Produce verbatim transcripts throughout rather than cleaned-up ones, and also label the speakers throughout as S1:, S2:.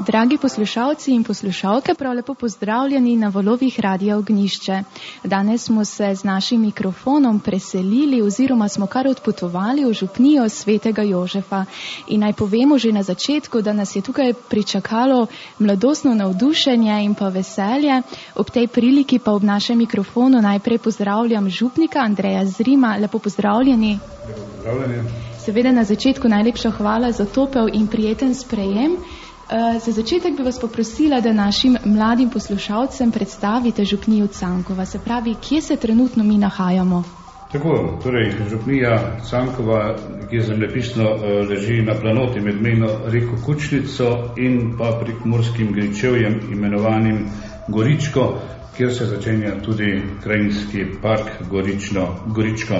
S1: Dragi poslušalci in poslušalke, prav lepo pozdravljeni na valovih Radia Ognjišče. Danes smo se z našim mikrofonom preselili oziroma smo kar odpotovali v župnijo svetega Jožefa. In naj povemo že na začetku, da nas je tukaj pričakalo mladostno navdušenje in pa veselje. Ob tej priliki pa ob našem mikrofonu najprej pozdravljam župnika Andreja Zrima. Lepo pozdravljeni.
S2: Lepo pozdravljeni.
S1: Seveda na začetku najlepša hvala za topel in prijeten sprejem. Za začetek bi vas poprosila, da našim mladim poslušalcem predstavite župnijo Cankova. Se pravi, kje se trenutno mi nahajamo?
S2: Tako, torej župnija Cankova, ki zemljepisno leži na planoti med mejno reko Kučnico in pa prekmurskim gričevjem imenovanim Goričko, kjer se začenja tudi krajinski park Gorično, Goričko.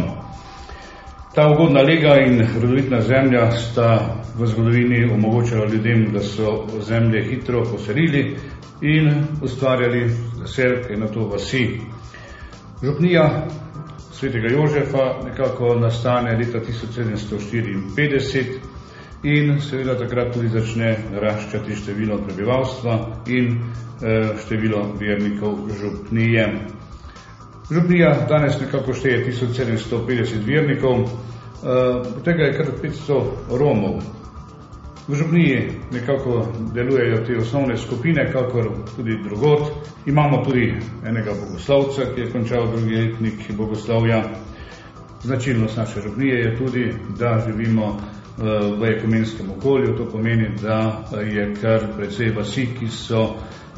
S2: Ta ugodna lega in rodovitna zemlja sta v zgodovini omogočala ljudem, da so zemlje hitro poselili in ustvarjali zaselke in nato vasi. Župnija svetega Jožefa nekako nastane leta tisoč sedemsto štiriinpetdeset in seveda takrat tudi začne naraščati število prebivalstva in število vernikov župnije. Župnija danes nekako šteje tisoč sedemsto petdeset vernikov, od tega je kar petsto Romov. V župniji nekako delujejo te osnovne skupine, kakor tudi drugod. Imamo tudi enega bogoslovca, ki je končal drugi letnik bogoslovja. Značilnost naše župnije je tudi, da živimo v ekumenskem okolju, to pomeni, da je kar precej vasi, ki so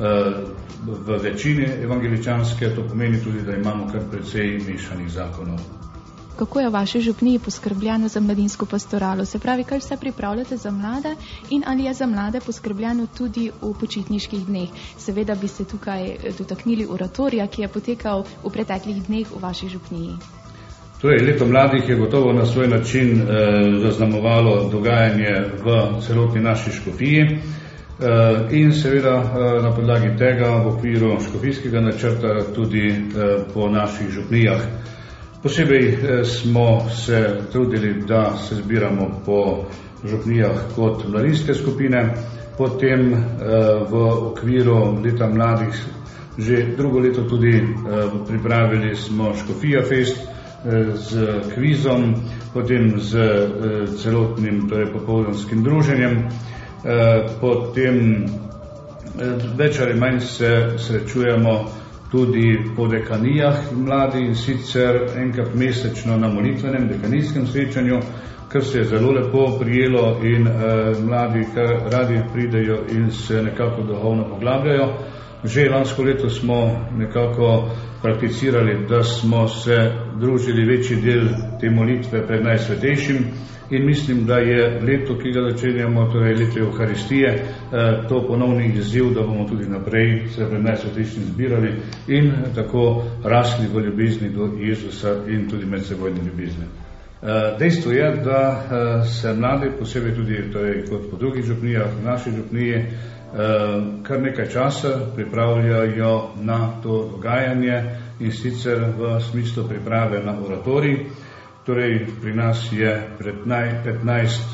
S2: v večini evangeličanske, to pomeni tudi, da imamo kar precej mešanih zakonov.
S1: Kako je v vaši župniji poskrbljeno za mladinsko pastoralo? Se pravi, kaj vse pripravljate za mlade in ali je za mlade poskrbljeno tudi v počitniških dneh? Seveda bi se tukaj dotaknili oratorija, ki je potekal v preteklih dneh v vaši župniji.
S2: Torej, leto mladih je gotovo na svoj način eh, zaznamovalo dogajanje v celotni naši škofiji eh, in seveda eh, na podlagi tega v okviru škofijskega načrta tudi eh, po naših župnijah. Posebej eh, smo se trudili, da se zbiramo po župnijah kot mladinske skupine, potem eh, v okviru leta mladih že drugo leto tudi eh, pripravili smo Škofija Fest z kvizom, potem z celotnim, torej popoldanskim druženjem, potem več ali manj se srečujemo tudi po dekanijah mladi in sicer enkrat mesečno na molitvenem dekanijskem srečanju, kar se je zelo lepo prijelo in mladi kar radi pridejo in se nekako duhovno poglabljajo. Že lansko leto smo nekako prakticirali, da smo se družili večji del te molitve pred Najsvetejšim in mislim, da je leto, ki ga začenjamo, torej leto Evharistije, to ponovni izziv, da bomo tudi naprej se pred Najsvetejšim zbirali in tako rasli v ljubezni do Jezusa in tudi medsebojne ljubezni. Dejstvo je, da se mladi, posebej tudi torej, kot po drugih župnijah, v naši župniji, kar nekaj časa pripravljajo na to dogajanje in sicer v smislu priprave na oratorij. Torej, pri nas je petnajst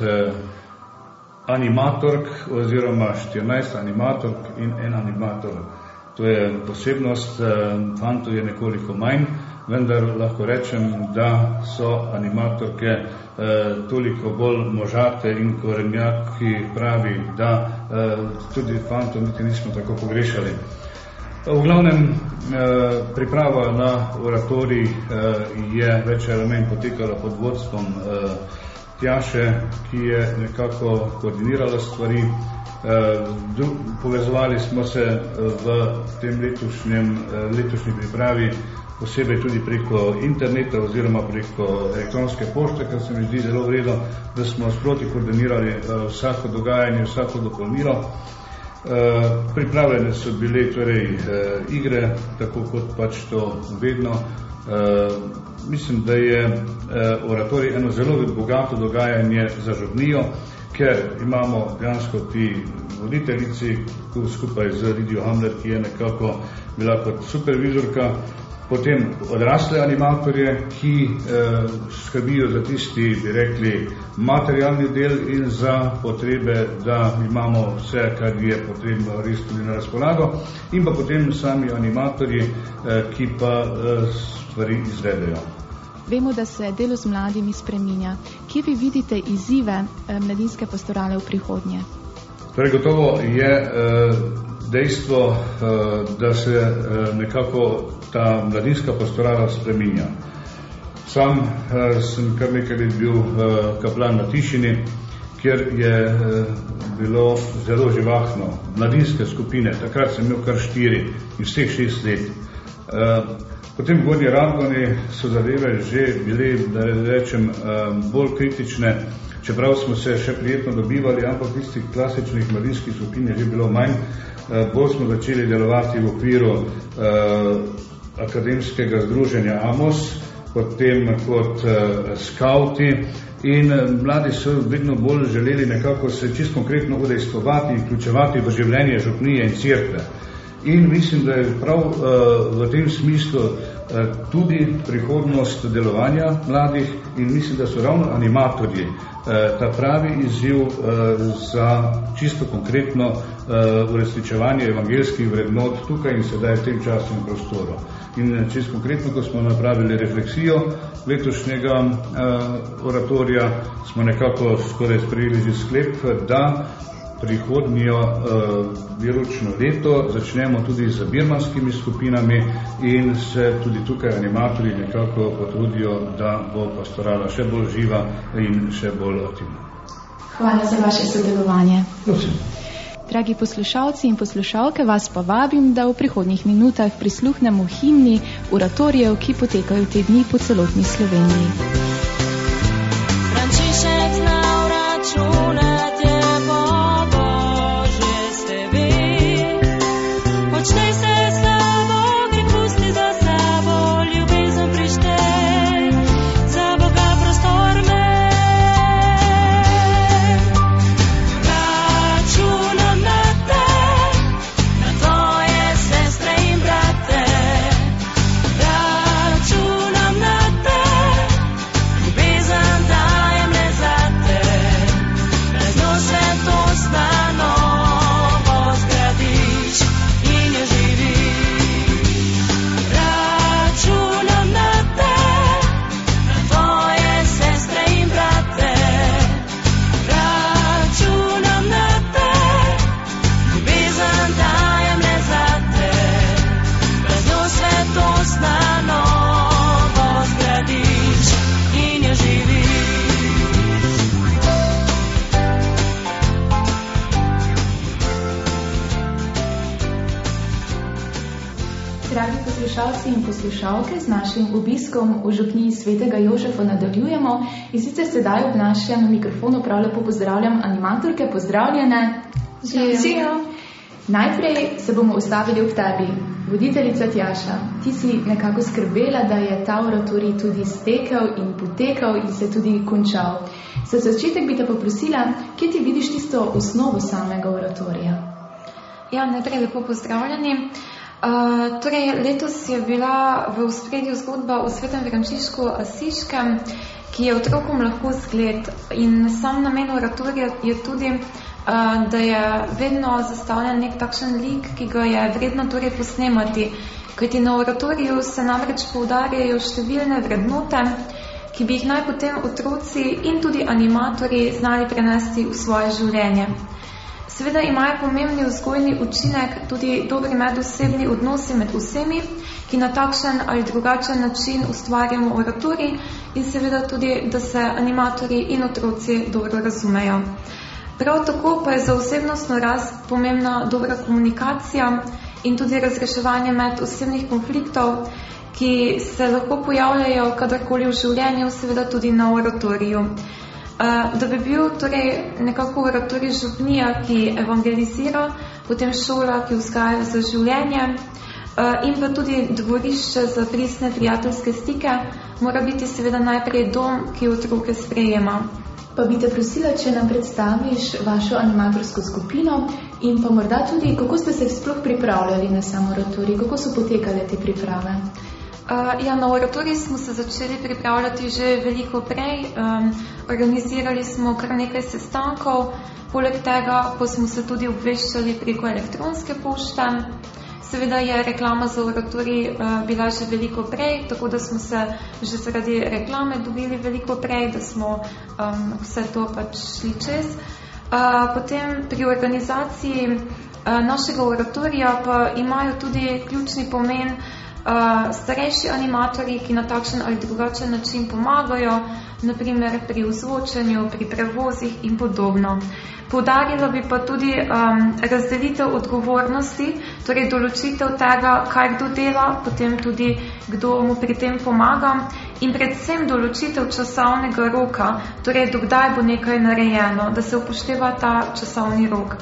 S2: animatork oziroma štirinajst animatork in en animator. To je posebnost, fantov je nekoliko manj, vendar lahko rečem, da so animatorke eh, toliko bolj možate in korenjaki pravi, da eh, tudi fantov niti nismo tako pogrešali. V glavnem, eh, priprava na oratorij eh, je več ali manj potekala pod vodstvom eh, Tjaše, ki je nekako koordinirala stvari. Eh, povezovali smo se v tem letošnjem, eh, letošnji pripravi posebej tudi preko interneta oziroma preko elektronske pošte, kar se mi zdi zelo vredno, da smo sproti koordinirali uh, vsako dogajanje, vsako dopolnilo. Uh, pripravljene so bile torej uh, igre, tako kot pač to vedno. Uh, mislim, da je uh, oratorij eno zelo bogato dogajanje za župnijo, ker imamo dejansko ti voditeljici skupaj z Lidijo Hamler, ki je nekako bila kot supervizorka. potem odrasle animatorje, ki eh, skrbijo za tisti, bi rekli, materialni del in za potrebe, da imamo vse, kar je potrebno res tudi na razpolago, in pa potem sami animatorji, eh, ki pa eh, stvari izvedejo.
S1: Vemo, da se delo z mladimi spreminja. Kje vi vidite izzive eh, mladinske pastorale v prihodnje?
S2: Torej, gotovo je eh, dejstvo, eh, da se eh, nekako ta mladinska pastorala spreminja. Sam eh, sem kar nekaj let bil eh, kaplan na Tišini, kjer je eh, bilo zelo živahno. Mladinske skupine, takrat sem imel kar štiri in vseh šest let. Eh, Potem v Gornji Radgoni so zadeve že bile, da rečem, bolj kritične, čeprav smo se še prijetno dobivali, ampak tistih klasičnih mladinskih skupin je že bilo manj. Bolj smo začeli delovati v okviru eh, akademskega združenja Amos, potem kot eh, skauti, in mladi so vedno bolj želeli nekako se čisto konkretno udejstvovati in vključevati v življenje župnije in cerkve. In mislim, da je prav uh, v tem smislu uh, tudi prihodnost delovanja mladih, in mislim, da so ravno animatorji uh, ta pravi izziv uh, za čisto konkretno uh, uresničevanje evangeljskih vrednot tukaj in sedaj v tem času in prostoru. In čisto konkretno, ko smo napravili refleksijo letošnjega uh, oratorija, smo nekako skoraj sprejeli že sklep, da prihodnjo uh, veročno leto začnemo tudi z birmanskimi skupinami in se tudi tukaj animatorji nekako potrudijo, da bo pastorala še bolj živa in še bolj aktivna.
S1: Hvala za vaše sodelovanje.
S2: Prosim.
S1: Dragi poslušalci in poslušalke, vas pa vabim, da v prihodnjih minutah prisluhnemo himni oratorijev, ki potekajo te dni po celotni Sloveniji.
S3: Frančišek znal računati Počnej se slabo, greh pusti za sabo, ljubezen prištej, za Boga prostor me. Računam na te, na tvoje sestre in brate. Računam na te, ljubezen dajem le za te. Brezno svetost na novo zgradiš.
S1: Dragi poslušalci in poslušalke, z našim obiskom v župniji svetega Jožefa nadaljujemo in sicer sedaj ob našem mikrofonu prav lepo pozdravljam animatorke, pozdravljene. Živijo. Najprej se bomo ustavili ob tebi. Voditeljica Tjaša, ti si nekako skrbela, da je ta oratorij tudi stekel in potekal in se tudi končal. Za začetek bi te poprosila, kje ti vidiš tisto osnovo samega oratorija?
S4: Ja, najprej lepo pozdravljeni. Uh, torej, letos je bila v ospredju zgodba o svetem Frančišku Asiškem, ki je otrokom lahko zgled. In sam namen oratorija je tudi, uh, da je vedno zastavljen nek takšen lik, ki ga je vredno torej posnemati. Kajti na oratoriju se namreč poudarjajo številne vrednote, ki bi jih naj potem otroci in tudi animatorji znali prenesti v svoje življenje. Seveda imajo pomembni vzgojni učinek tudi dobri medosebni odnosi med vsemi, ki na takšen ali drugačen način ustvarjamo oratorij, in seveda tudi, da se animatorji in otroci dobro razumejo. Prav tako pa je za osebnostno rast pomembna dobra komunikacija in tudi razreševanje med osebnih konfliktov, ki se lahko pojavljajo kadarkoli v življenju, seveda tudi na oratoriju. Da bi bil torej nekako oratorij župnija, ki evangelizira, potem šola, ki vzgaja za življenje, in pa tudi dvorišče za pristne prijateljske stike, mora biti seveda najprej dom, ki otroke sprejema.
S1: Pa bi te prosila, če nam predstaviš vašo animatorsko skupino in pa morda tudi, kako ste se sploh pripravljali na sam oratorij, kako so potekale te priprave?
S4: Uh, ja, na oratorij smo se začeli pripravljati že veliko prej. Um, organizirali smo kar nekaj sestankov, poleg tega pa smo se tudi obveščali preko elektronske pošte. Seveda je reklama za oratorij uh, bila že veliko prej, tako da smo se že zaradi reklame dobili veliko prej, da smo um, vse to pač šli čez. Uh, potem pri organizaciji uh, našega oratorija pa imajo tudi ključni pomen uh, starejši animatorji, ki na takšen ali drugačen način pomagajo, naprimer pri ozvočenju, pri prevozih in podobno. Poudarila bi pa tudi um, razdelitev odgovornosti, torej določitev tega, kaj kdo dela, potem tudi kdo mu pri tem pomaga in predvsem določitev časovnega roka, torej dokdaj bo nekaj narejeno, da se upošteva ta časovni rok.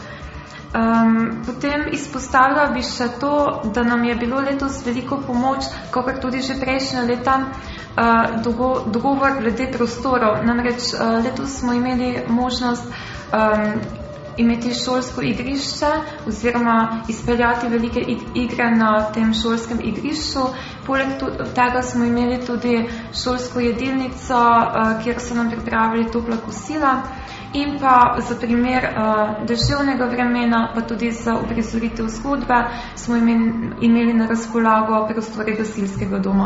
S4: Um, potem izpostavila bi še to, da nam je bilo letos veliko pomoč, kakor tudi že prejšnja leta, uh, dogo, dogovor glede prostorov. Namreč uh, letos smo imeli možnost um, imeti šolsko igrišče oziroma izpeljati velike igre na tem šolskem igrišču. Poleg tega smo imeli tudi šolsko jedilnico, uh, kjer so nam pripravili topla kosila. In pa za primer uh, deževnega vremena, pa tudi za uprizoritev zgodbe, smo imeli, imeli na razpolago prostore gasilskega doma.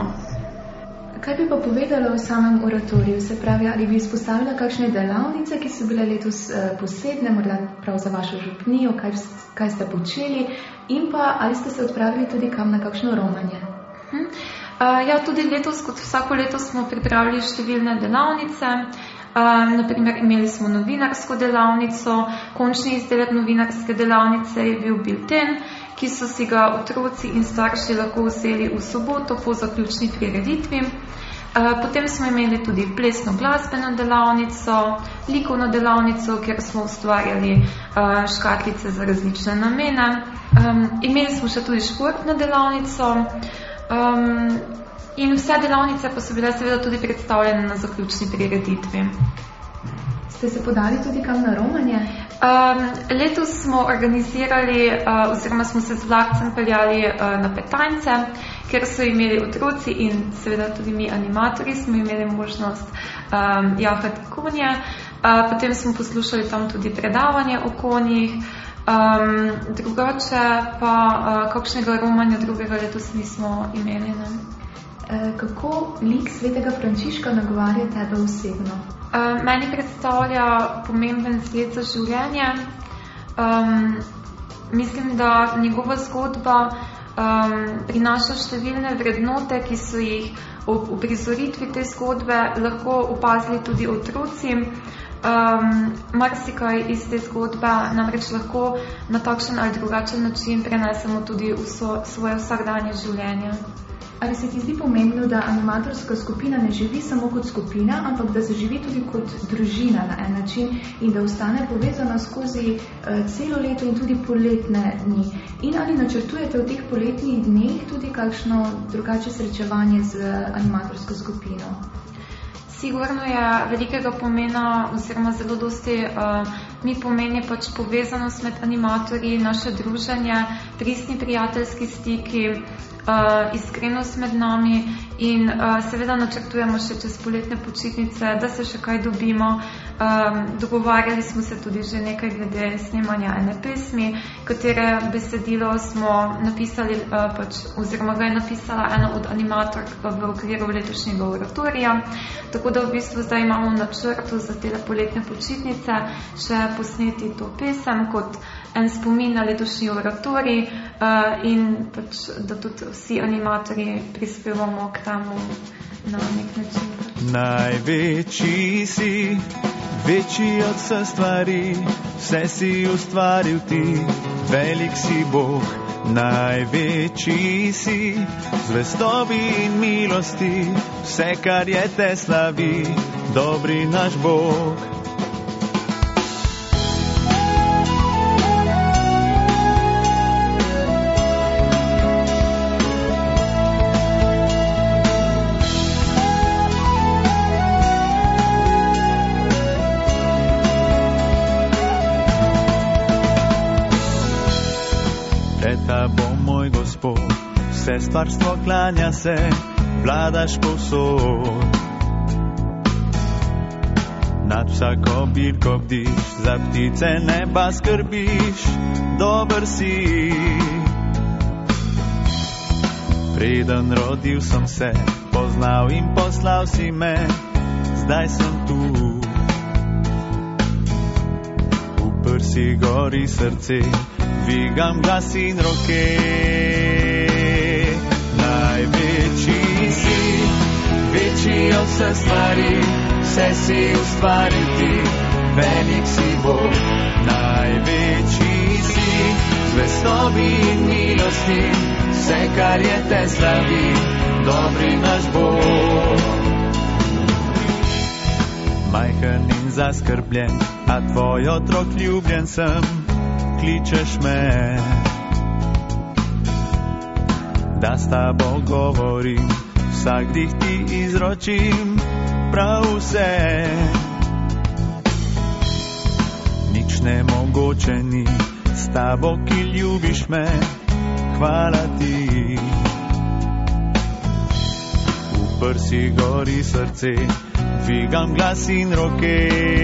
S1: Kaj bi pa povedala o samem oratoriju? Se pravi, ali bi izpostavila kakšne delavnice, ki so bile letos uh, posebne, morda prav za vašo župnijo, kaj, kaj ste počeli, in pa ali ste se odpravili tudi kam na kakšno romanje?
S4: Hmm. Uh, ja, tudi letos, kot vsako leto, smo pripravili številne delavnice. Uh, naprimer, imeli smo novinarsko delavnico, končni izdelek novinarske delavnice je bil bilten, ki so si ga otroci in starši lahko vzeli v soboto po zaključni prireditvi. Uh, potem smo imeli tudi plesno glasbeno delavnico, likovno delavnico, kjer smo ustvarjali uh, škatlice za različne namene. Um, imeli smo še tudi športno delavnico. Um, In vse delavnice pa so bile seveda tudi predstavljene na zaključni prireditvi.
S1: Ste se podali tudi kam na romanje?
S4: Um, letos smo organizirali, uh, oziroma smo se z vlakcem peljali uh, na Petajnce, kjer so imeli otroci in seveda tudi mi animatorji smo imeli možnost um, jahati konje. Uh, potem smo poslušali tam tudi predavanje o konjih. Um, drugače pa uh, kakšnega romanja drugega letos nismo imeli. Ne?
S1: Kako lik svetega Frančiška nagovarja tebe osebno?
S4: Uh, meni predstavlja pomemben zgled za življenje. Um, mislim, da njegova zgodba um, prinaša številne vrednote, ki so jih ob uprizoritvi te zgodbe lahko opazili tudi otroci. Um, marsikaj iz te zgodbe namreč lahko na takšen ali drugačen način prenesemo tudi v so, svoje vsakdanje življenje.
S1: Ali se ti zdi pomembno, da animatorska skupina ne živi samo kot skupina, ampak da zaživi tudi kot družina na en način in da ostane povezana skozi uh, celo leto in tudi poletne dni? In ali načrtujete v teh poletnih dneh tudi kakšno drugače srečevanje z animatorsko skupino?
S4: Sigurno je velikega pomena oziroma zelo dosti uh, mi pomeni pač povezanost med animatorji, naše druženje, pristni prijateljski stiki, uh, iskrenost med nami in uh, seveda načrtujemo še čez poletne počitnice, da se še kaj dobimo. Um, dogovarjali smo se tudi že nekaj glede snemanja ene pesmi, katere besedilo smo napisali, uh, pač, oziroma ga je napisala ena od animatork v okviru letošnjega oratorija. Tako da v bistvu zdaj imamo v načrtu za te poletne počitnice še posneti to pesem kot en spomin na letošnji oratorij uh, in pač, da tudi vsi animatorji prispevamo k temu na nek način.
S5: Največji si, večji od vseh stvari, vse si ustvaril ti, velik si Bog. Največji si, zvestobi in milosti, vse kar je te slavi, dobri naš Bog. Vse stvarstvo klanja se, vladaš povsod. Nad vsako bilko bdiš, za ptice neba skrbiš, dober si. Preden rodil sem se, poznal in poslal si me, zdaj sem tu. V prsi gori srce, dvigam glas in roke. Največji si, večji od vse stvari, vse si ustvaril ti, velik si Bog. Največji si, zvestobi in milosti, vse kar je te slavi, dobri naš Bog. Majhen in zaskrbljen, a tvoj otrok ljubljen sem, kličeš me, da s tabo govorim, vsak dih ti izročim, prav vse. Nič nemogoče ni, s tabo, ki ljubiš me, hvala ti. V prsi gori srce, dvigam glas in roke.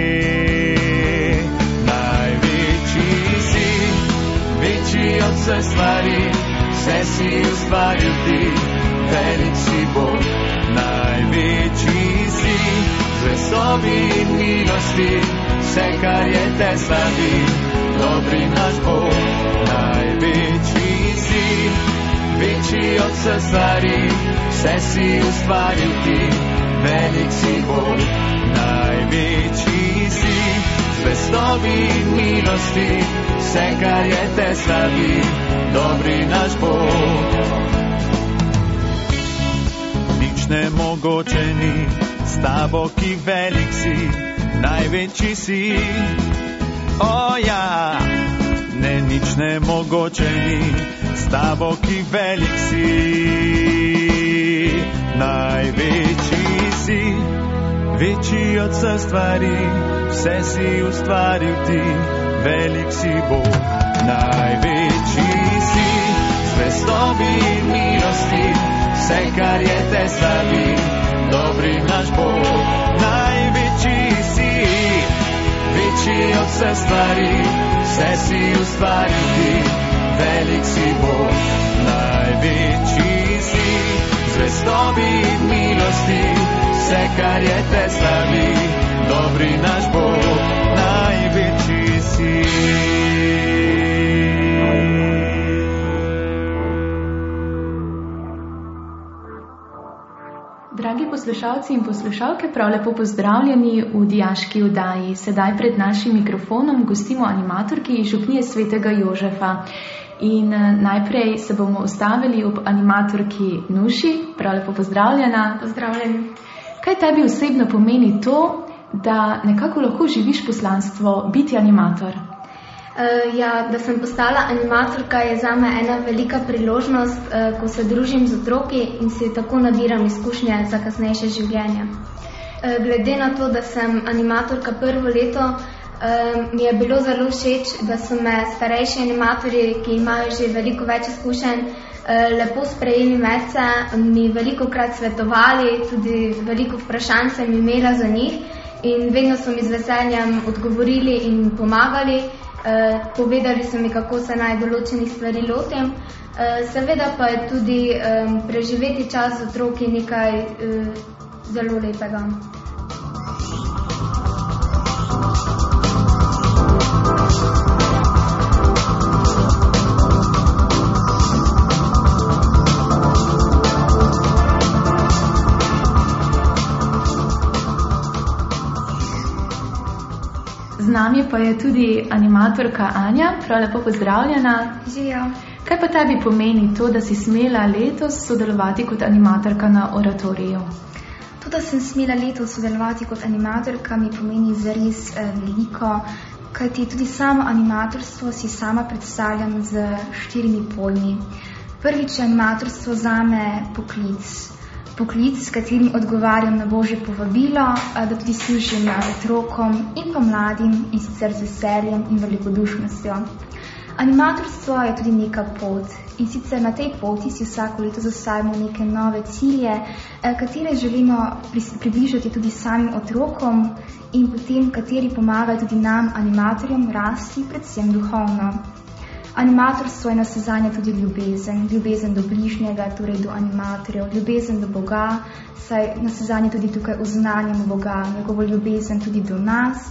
S5: Največji si, večji od vse stvari, vse si ustvaril ti, velik si Bog. Največji si, zvestobi in milosti, vse kar je te slavi, dobri naš Bog. Največji si, večji od vse stvari, vse si ustvaril ti, velik si Bog. Največji si, zvestobi in milosti, vse kar je te slavi, dobri naš Bog. Nič nemogoče ni, s tabo, ki velik si, največji si. O ja, ne, nič nemogoče ni, s tabo, ki velik si. Največji si, večji od vse stvari, vse si ustvaril ti, velik si Bog. Največji si, zvestobi in milosti, vse kar je te slavi, dobri naš Bog. Največji si, večji od vse stvari, vse si ustvaril ti, velik si Bog. Največji si, zvestobi in milosti, vse kar je te slavi, dobri naš Bog. Največji si.
S1: Dragi poslušalci in poslušalke, prav lepo pozdravljeni v dijaški oddaji. Sedaj pred našim mikrofonom gostimo animatorki iz župnije Svetega Jožefa. In najprej se bomo ustavili ob animatorki Nuši. Prav lepo pozdravljena.
S4: Pozdravljeni.
S1: Kaj tebi osebno pomeni to, da nekako lahko živiš poslanstvo biti animator?
S6: Uh, ja, da sem postala animatorka, je zame ena velika priložnost, uh, ko se družim z otroki in si tako nabiram izkušnje za kasnejše življenje. Uh, glede na to, da sem animatorka prvo leto, uh, mi je bilo zelo všeč, da so me starejši animatorji, ki imajo že veliko več izkušenj, uh, lepo sprejeli medse, mi veliko krat svetovali, tudi veliko vprašanj sem imela za njih in vedno so mi z veseljem odgovorili in pomagali. Uh, povedali so mi, kako se naj določenih stvari lotim. Uh, seveda pa je tudi um, preživeti čas z otroki nekaj uh, zelo lepega.
S1: Z nami pa je tudi animatorka Anja, prav lepo pozdravljena.
S6: Živijo.
S1: Kaj pa tebi pomeni to, da si smela letos sodelovati kot animatorka na oratoriju?
S6: To, da sem smela letos sodelovati kot animatorka, mi pomeni zares eh, veliko, kajti tudi samo animatorstvo si sama predstavljam z štirimi pojmi. Prvič je animatorstvo zame poklic. Poklic, s katerim odgovarjam na Božje povabilo, da tudi služim otrokom in pa mladim in sicer z veseljem in velikodušnostjo. Animatorstvo je tudi neka pot in sicer na tej poti si vsako leto zastavimo neke nove cilje, katere želimo približati tudi samim otrokom in potem kateri pomagajo tudi nam, animatorjem, rasti predvsem duhovno. Animatorstvo je nasezanje tudi ljubezen, ljubezen do bližnjega, torej do animatorjev, ljubezen do Boga, saj nasezanje tudi tukaj oznanjamo Boga, njegovo ljubezen tudi do nas.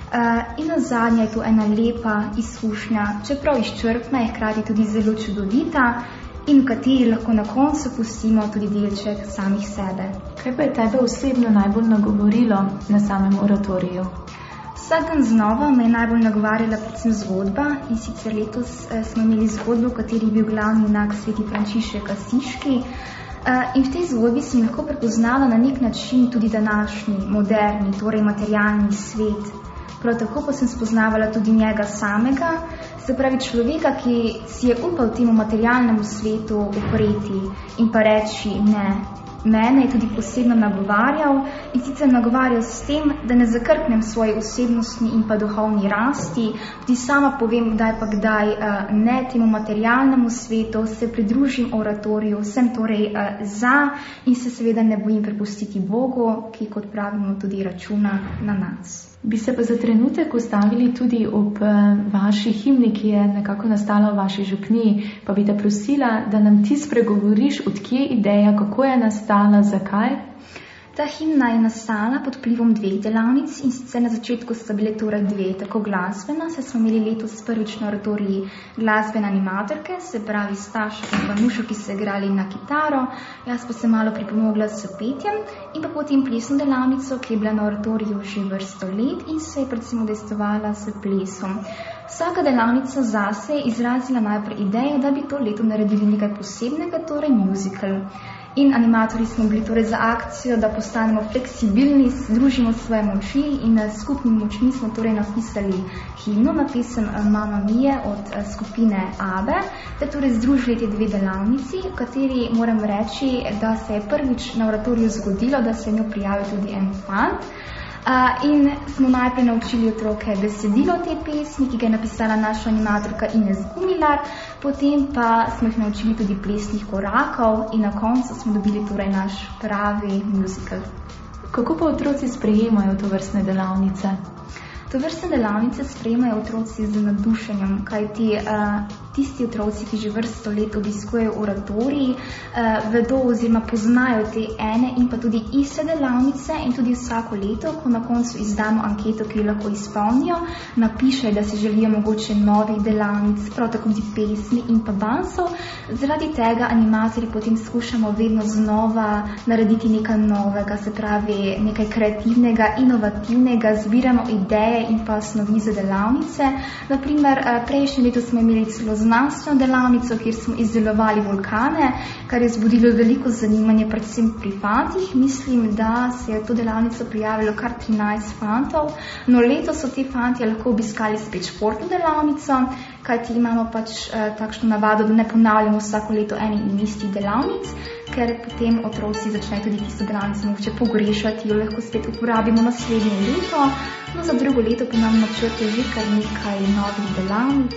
S6: Uh, in nazadnje je to ena lepa izkušnja, čeprav izčrpna je hkrati tudi zelo čudovita in v kateri lahko na koncu pustimo tudi delček samih sebe.
S1: Kaj pa je tebe osebno najbolj nagovorilo na samem oratoriju?
S6: Vsak dan znova me je najbolj nagovarjala predvsem zgodba in sicer letos eh, smo imeli zgodbo, v kateri je bil glavni junak sveti Frančišek Asiški. Uh, in v tej zgodbi sem lahko prepoznala na nek način tudi današnji, moderni, torej materialni svet. Prav tako pa sem spoznavala tudi njega samega, se pravi človeka, ki si je upal temu materialnemu svetu upreti in pa reči ne. Mene je tudi posebno nagovarjal in sicer nagovarjal s tem, da ne zakrknem svoje osebnostni in pa duhovni rasti, tudi sama povem kdaj pa kdaj ne temu materialnemu svetu, se pridružim oratoriju, sem torej za in se seveda ne bojim prepustiti Bogu, ki kot pravimo tudi računa na nas.
S1: Bi se pa za trenutek ustavili tudi ob vaši himni, ki je nekako nastala v vaši župniji, pa bi te prosila, da nam ti spregovoriš, odkje ideja, kako je nastala, zakaj?
S6: Ta himna je nastala pod vplivom dveh delavnic in sicer na začetku sta bile torej dve, tako glasbena, saj smo imeli letos prvič na oratoriji glasbene animatorke, se pravi Staša in pa Nušo, ki so igrali na kitaro, jaz pa sem malo pripomogla s petjem in pa potem plesno delavnico, ki je bila na oratoriju že vrsto let in se je predvsem udejstvovala s plesom. Vsaka delavnica zase je izrazila najprej idejo, da bi to leto naredili nekaj posebnega, torej musical. In animatorji smo bili torej za akcijo, da postanemo fleksibilni, združimo svoje moči in s skupnimi močmi smo torej napisali himno na pesem Mamma Mia od skupine Abbe, da torej združili te dve delavnici, v kateri moram reči, da se je prvič na oratoriju zgodilo, da se je njo prijavil tudi en fant. Uh, in smo najprej naučili otroke besedilo te pesmi, ki ga je napisala naša animatorka Ines Gumilar, potem pa smo jih naučili tudi plesnih korakov in na koncu smo dobili torej naš pravi musical.
S1: Kako pa otroci sprejemajo to vrstne delavnice?
S6: To vrstne delavnice sprejemajo otroci z nadušenjem, kajti uh, tisti otroci, ki že vrsto let obiskujejo oratorij, uh, vedo oziroma poznajo te ene in pa tudi iste delavnice in tudi vsako leto, ko na koncu izdamo anketo, ki jo lahko izpolnijo, napišejo, da se želijo mogoče novih delavnic, prav tako tudi pesmi in pa dansov. Zaradi tega animatorji potem skušamo vedno znova narediti nekaj novega, se pravi nekaj kreativnega, inovativnega, zbiramo ideje in pa snovi za delavnice. Naprimer, prejšnje leto smo imeli celo znanstveno delavnico, kjer smo izdelovali vulkane, kar je zbudilo veliko zanimanje predvsem pri fantih. Mislim, da se je to delavnico prijavilo kar trinajst fantov, no letos so ti fanti lahko obiskali spet športno delavnico, kajti imamo pač eh, takšno navado, da ne ponavljamo vsako leto eni in istih delavnic, ker potem otroci začnejo tudi tisto delavnico mogoče pogrešati, jo lahko spet uporabimo naslednje leto, no za drugo leto pa nam načrtuje že kar nekaj novih delavnic.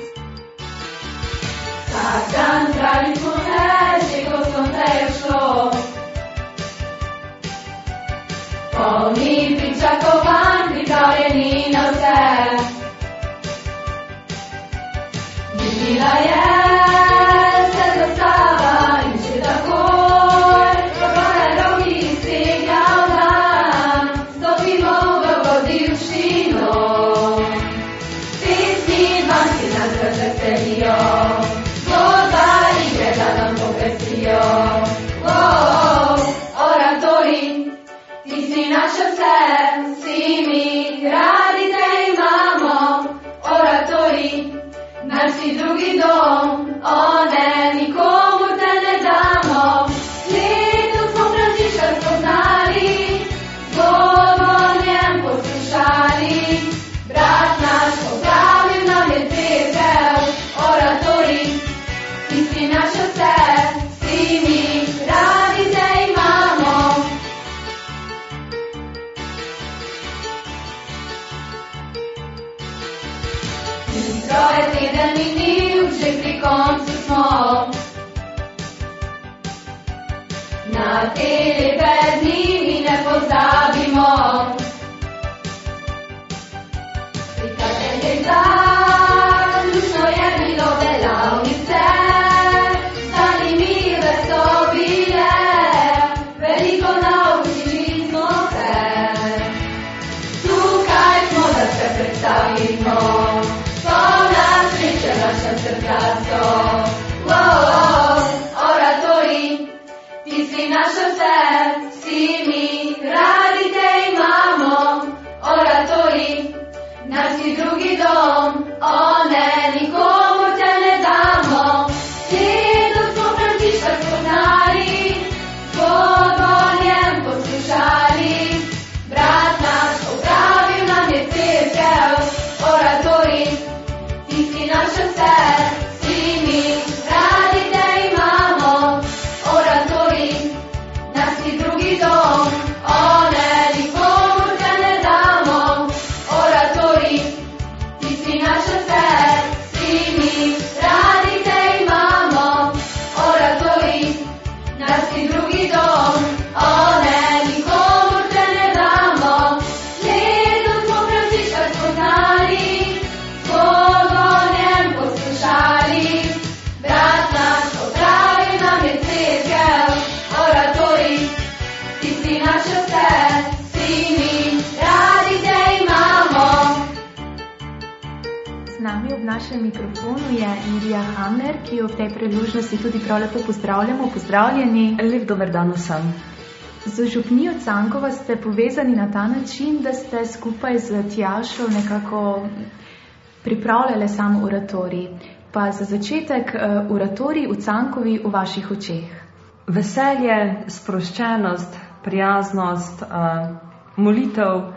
S3: Vsak dan zdravim smo že ko sonce je šlo, polni pričakovanj, pripravljeni na vse. Vidila je se zastava in že takoj, kako je roki stegnjal dan, stopimo v vodilščino. Pesmi dvanci nas razveselijo, zgodba igre da nam popestrijo. Wow, oratori, ti si naše vse, vsi mi radi te imamo. Oratori, naš si drugi dom, o ne, nikomur te ne damo. Letos smo Frančiška spoznali, zgodbo o njem poslušali. Brat naš popravil nam je cerkev. Oratori, ti si naše vse, vsi mi radi te imamo. Hitro je teden minil,
S7: že pri koncu smo. Na te lepe dni mi ne pozabimo. Prikaženje dan, lušno je bilo delavnice, zanimive so bile, veliko naučili smo se. Tukaj smo, da se predstavimo, polna sreče naša srca so. Wow, oratorij, ti si naša vse, si mi, radi te imamo. Oratorij, naš si drugi dom, o ne, nikomur te ne damo. Svetu smo Frančiška spoznali, zgodbo o njem poslušali. Brat naš opravil nam je cerkev. Oratorij, ti si naša vse, si mi, radi te imamo. Oratorij, naš si drugi dom, o ne, nikomur te ne damo. Oratorij, ti si naša vse, si mi, radi te imamo. Oratorij, naš si drugi dom, o ne, nikomur te ne damo. Leto smo Frančiška spoznali, zgodbo o njem poslušali. Brat naš opravil nam je cerkev. Oratorij, ti si naša vse, si mi, radi te imamo.
S1: Z nami ob našem mikrofonu je Irija Hamler, ki jo v tej priložnosti tudi prav lepo pozdravljamo. Pozdravljeni.
S8: Lep dober dan vsem.
S1: Z župnijo Cankova ste povezani na ta način, da ste skupaj z Tjašo nekako pripravljali sam oratorij. Pa za začetek uh, oratorij v Cankovi v vaših očeh.
S8: Veselje, sproščenost, prijaznost, uh, molitev uh,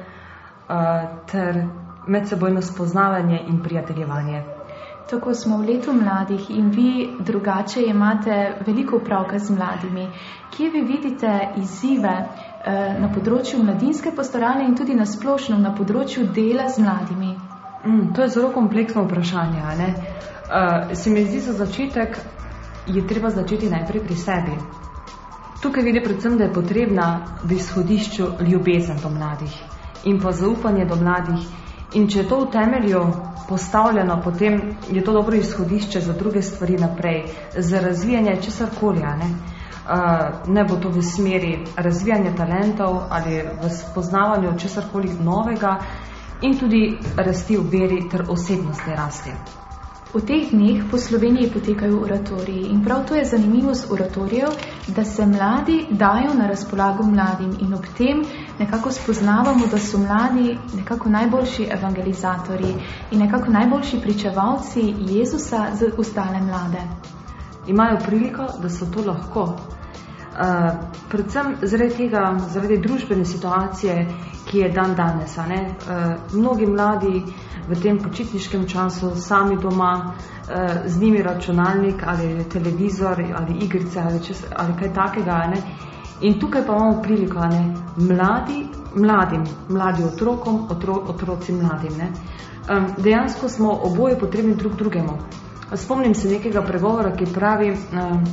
S8: ter medsebojno spoznavanje in prijateljevanje.
S1: Tako smo v letu mladih in vi drugače imate veliko opravka z mladimi. Kje vi vidite izzive eh, na področju mladinske pastorale in tudi na splošno na področju dela z mladimi?
S8: Mm, to je zelo kompleksno vprašanje. Ne? Uh, se mi zdi, za začetek je treba začeti najprej pri sebi. Tukaj vidi predvsem, da je potrebna v izhodišču ljubezen do mladih in pa zaupanje do mladih. In če je to v temelju postavljeno, potem je to dobro izhodišče za druge stvari naprej, za razvijanje česarkoli. Ne? Uh, ne bo to v smeri razvijanja talentov ali v spoznavanju česarkoli novega in tudi rasti v veri ter osebnostne rasti.
S1: V teh dneh po Sloveniji potekajo oratoriji in prav to je zanimivost oratorijev, da se mladi dajo na razpolago mladim in ob tem nekako spoznavamo, da so mladi nekako najboljši evangelizatorji in nekako najboljši pričevalci Jezusa za ostale mlade.
S8: Imajo priliko, da so to lahko. Uh, predvsem zaradi tega, zaradi družbene situacije, ki je dan danes. A ne? Uh, mnogi mladi v tem počitniškem času sami doma, uh, z njimi računalnik ali televizor ali igrice ali, čez, ali kaj takega. Ne? In tukaj pa imamo priliko, a ne? Mladi, mladim, mladi otrokom, otro, otroci mladim. Ne? Um, dejansko smo oboje potrebni drug drugemu. Spomnim se nekega pregovora, ki pravi, um,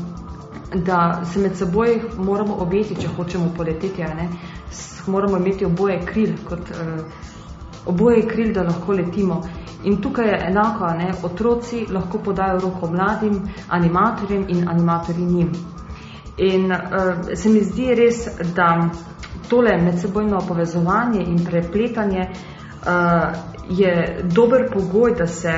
S8: da se med seboj moramo objeti, če hočemo poleteti, a ne? Moramo imeti oboje kril, kot uh, oboje kril, da lahko letimo. In tukaj je enako, a ne? Otroci lahko podajo roko mladim, animatorjem in animatorji njim. In uh, se mi zdi res, da tole medsebojno povezovanje in prepletanje uh, je dober pogoj, da se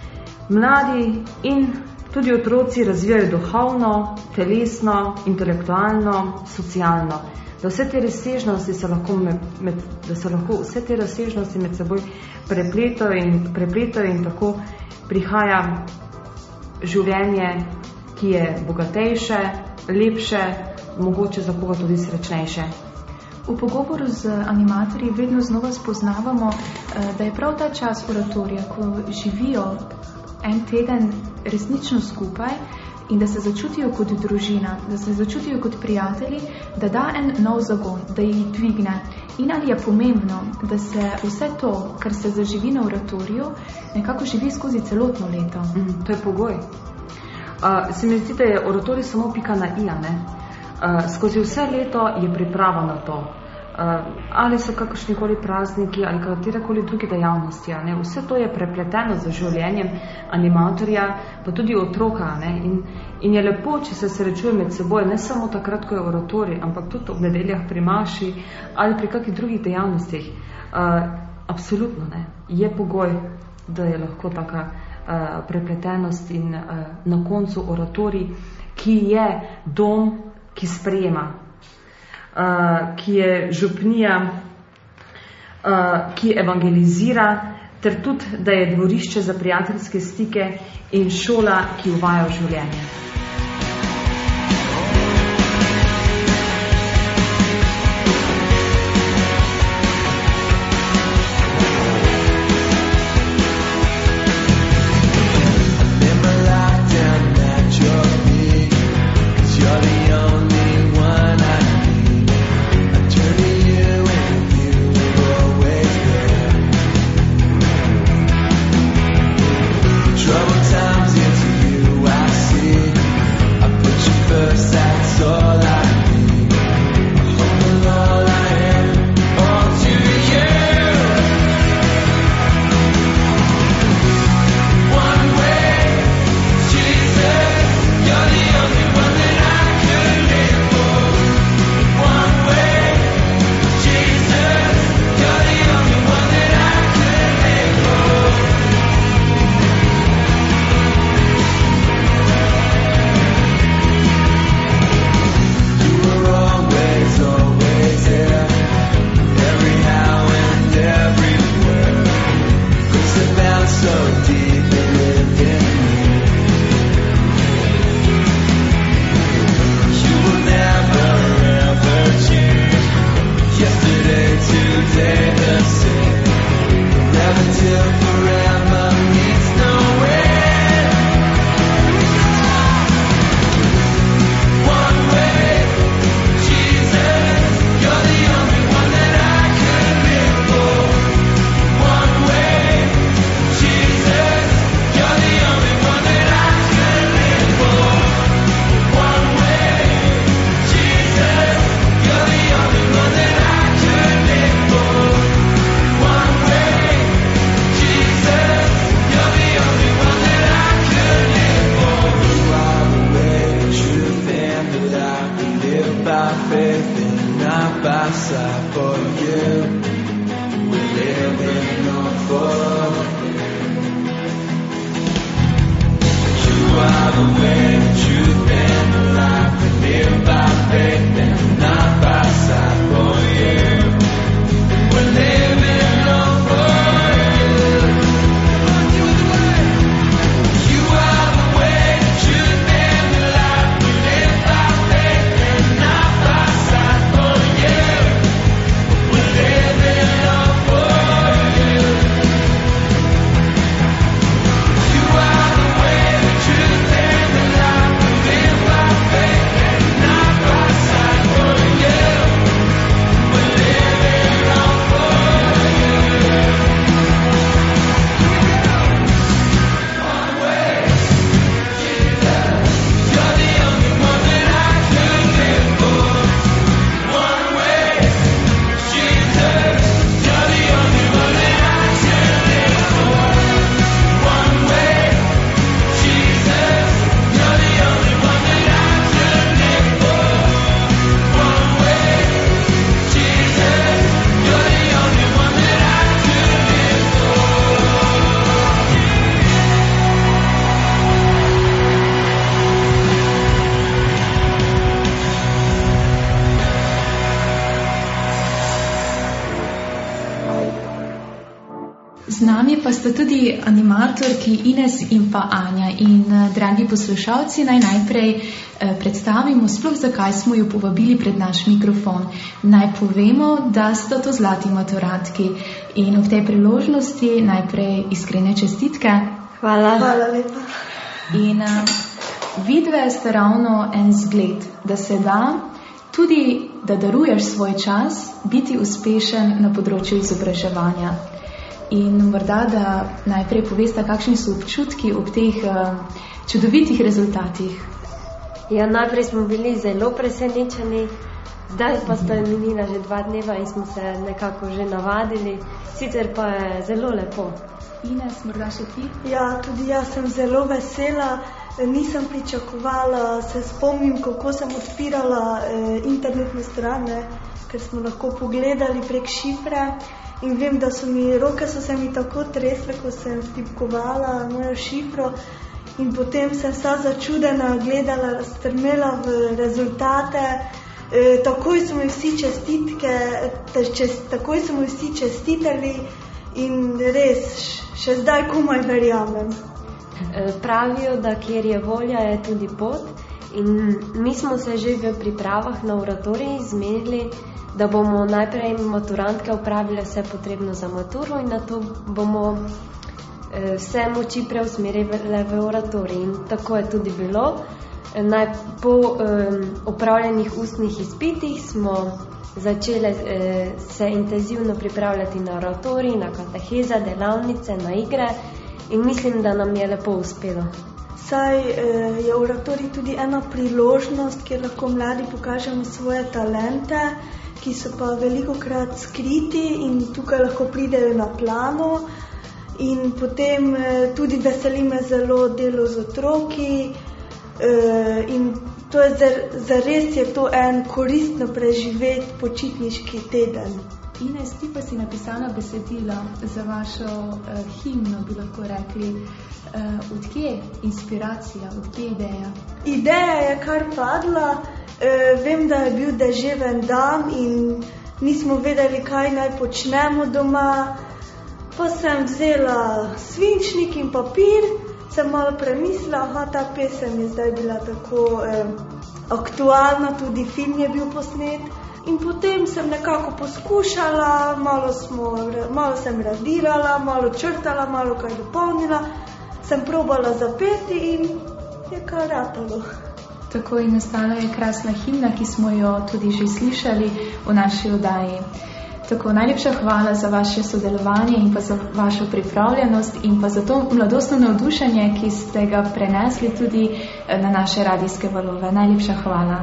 S8: mladi in tudi otroci razvijajo duhovno, telesno, intelektualno, socialno. Da vse te razsežnosti se lahko, med, med, da se lahko vse te razsežnosti med seboj prepletajo in, prepletajo in tako prihaja življenje, ki je bogatejše, lepše, mogoče za koga tudi srečnejše.
S1: V pogovoru z animatorji vedno znova spoznavamo, da je prav ta čas oratorija, ko živijo en teden resnično skupaj in da se začutijo kot družina, da se začutijo kot prijatelji, da da en nov zagon, da jih dvigne. In ali je pomembno, da se vse to, kar se zaživi na oratoriju, nekako živi skozi celotno leto?
S8: Mm, to je pogoj. Uh, se mi zdi, da je oratorij samo pika na i, ne? Uh, skozi vse leto je priprava na to. Uh, ali so kakršnikoli prazniki ali katerekoli druge dejavnosti, ne? Vse to je prepleteno z življenjem animatorja, pa tudi otroka, ne? In, in je lepo, če se srečuje med seboj, ne samo takrat, ko je oratorij, ampak tudi ob nedeljah pri maši ali pri kakih drugih dejavnostih. Uh, absolutno ne. Je pogoj, da je lahko taka uh, prepletenost in uh, na koncu oratorij, ki je dom, ki sprejema, uh, ki je župnija, uh, ki evangelizira, ter tudi, da je dvorišče za prijateljske stike in šola, ki uvaja v življenje.
S1: Z nami pa sta tudi animatorki Ines in pa Anja. In, dragi poslušalci, naj najprej eh, predstavimo sploh, zakaj smo jo povabili pred naš mikrofon. Naj povemo, da sta to zlati maturatki in v tej priložnosti najprej iskrene čestitke.
S6: Hvala. Hvala lepa.
S1: In eh, vidve sta ravno en zgled, da se da tudi, da daruješ svoj čas, biti uspešen na področju izobraževanja. In morda, da najprej poveste, kakšni so občutki ob teh uh, čudovitih rezultatih.
S9: Ja, najprej smo bili zelo presenečeni, zdaj pa sta minila že dva dneva in smo se nekako že navadili, sicer pa je zelo lepo.
S1: Ines, morda še ti?
S10: Ja, tudi jaz sem zelo vesela, nisem pričakovala, se spomnim, kako sem odpirala eh, internetne strane, ker smo lahko pogledali prek šifre in vem, da so mi, roke so se mi tako tresle, ko sem vtipkovala mojo šifro in potem sem vsa začudena gledala, strmela v rezultate, e, takoj so mi vsi čestitke, čez, takoj so mi vsi čestitali in res, še zdaj komaj verjamem.
S9: Pravijo, da kjer je volja, je tudi pot in mi smo se že v pripravah na oratoriji zmenili, da bomo najprej maturantke opravile vse potrebno za maturo in nato bomo vse moči preusmerile v oratorij. In tako je tudi bilo. Naj, po um, opravljenih ustnih izpitih smo začele eh, se intenzivno pripravljati na oratorij, na kateheze, delavnice, na igre in mislim, da nam je lepo uspelo.
S10: Saj eh, je oratorij tudi ena priložnost, kjer lahko mladi pokažemo svoje talente, ki so pa velikokrat skriti in tukaj lahko pridejo na plano. In potem eh, tudi veseli me zelo delo z otroki eh, in to je zares je to en koristno preživet počitniški teden.
S1: Ines, ti pa si napisala besedilo za vašo uh, himno, bi lahko rekli. Uh, odkje inspiracija, odkje ideja?
S10: Ideja je kar padla. Uh, vem, da je bil deževen dan in nismo vedeli, kaj naj počnemo doma. Pa sem vzela svinčnik in papir, sem malo premislila, aha, ta pesem je zdaj bila tako eh, aktualna, tudi film je bil posnet. In potem sem nekako poskušala, malo, smo, malo sem radirala, malo črtala, malo kaj dopolnila, sem probala zapeti in je kar ratalo.
S1: Tako je nastala je krasna himna, ki smo jo tudi že slišali v naši oddaji. Tako, najlepša hvala za vaše sodelovanje in pa za vašo pripravljenost in pa za to mladostno navdušenje, ki ste ga prenesli tudi na naše radijske valove. Najlepša hvala.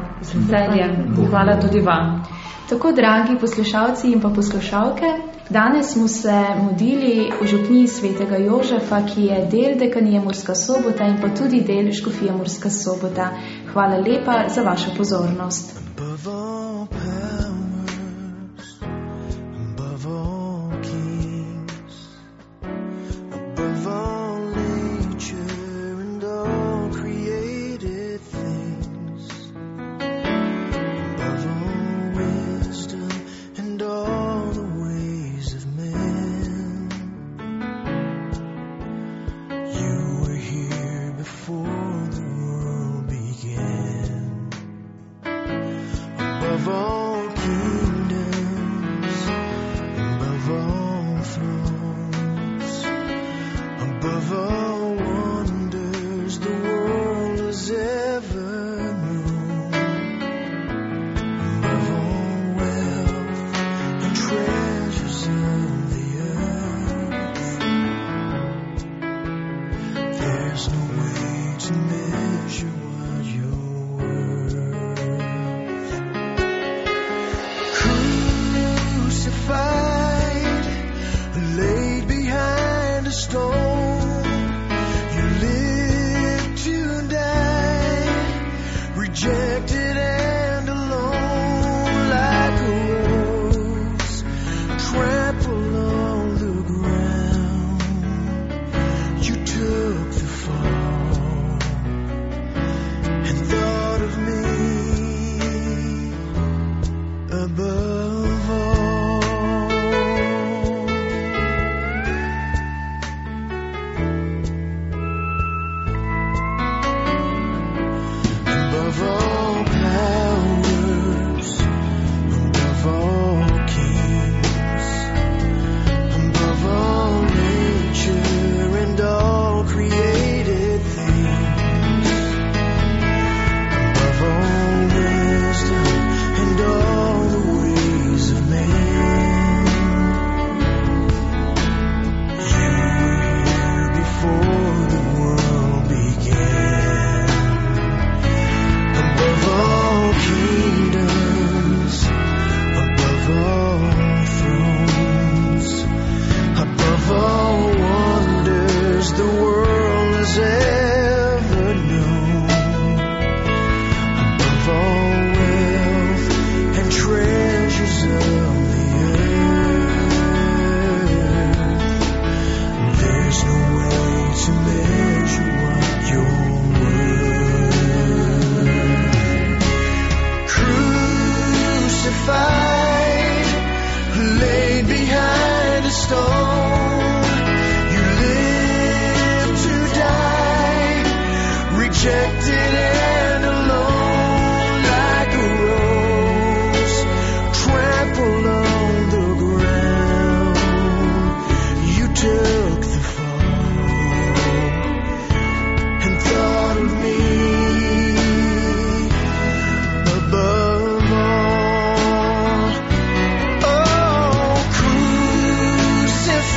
S8: Hvala tudi vam.
S1: Tako, dragi poslušalci in pa poslušalke, danes smo se modili v župniji svetega Jožefa, ki je del dekanije Murska Sobota in pa tudi del škofije Murska Sobota. Hvala lepa za vašo pozornost.
S11: Of all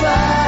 S11: far.